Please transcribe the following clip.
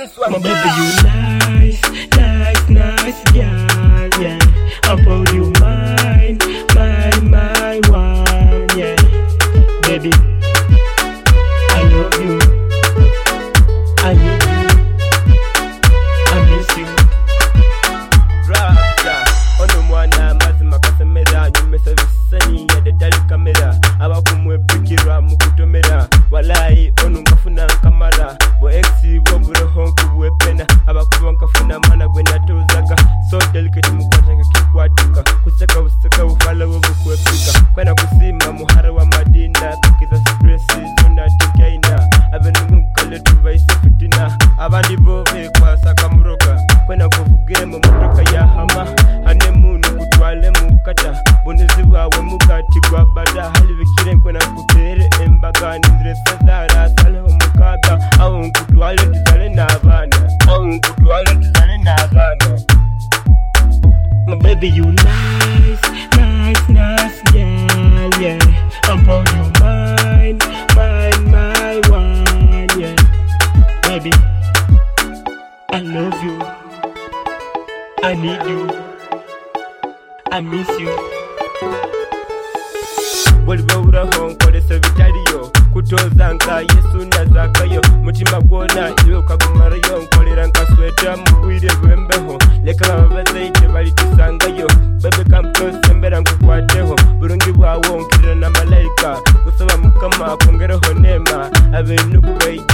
this one. My baby, you nice, nice, nice girl, yeah. I'm proud you mine, my one, yeah. Baby, I love you, I need you, I miss you. Rasta, ono mwana mazima kasemera nyumesa visani ya dedali kamera abakumwe pikira mukutomera walai onu ngafuna kamara bo exi bo burohonku bwepena abakuba nkafuna mana gwe natozaga so delicate mukwataka kikwatika kuseka useka ufala wo bukwepika kwena kusima muhara wa madina kukiza stress zona tikaina abenungu kale tubaise fitina abandi bo bekwasaka muroga kwena kuvugire mu motoka ya hama ane munu kutwale mukata bonezi bawe mugati gwa bada hali bikire kwena kutere embaga nizire sadara sale mukaga au nkutwale tuzale n'abana My baby, you nice, nice, nice girl, yeah. I'm proud you mine, my one, yeah. Baby, I love you, I need you, I miss you. Bolibura honkole sevitaliyo kutoza nka Yesu nazakayo mutima gwona iyo kagumarayo nkolera nkasweta mubwire bwembeho leka abazaite balitusangayo bebe kamtose mbera nkukwateho burungi bwawo nkirira na malaika kusaba mukama kongereho nema abenugu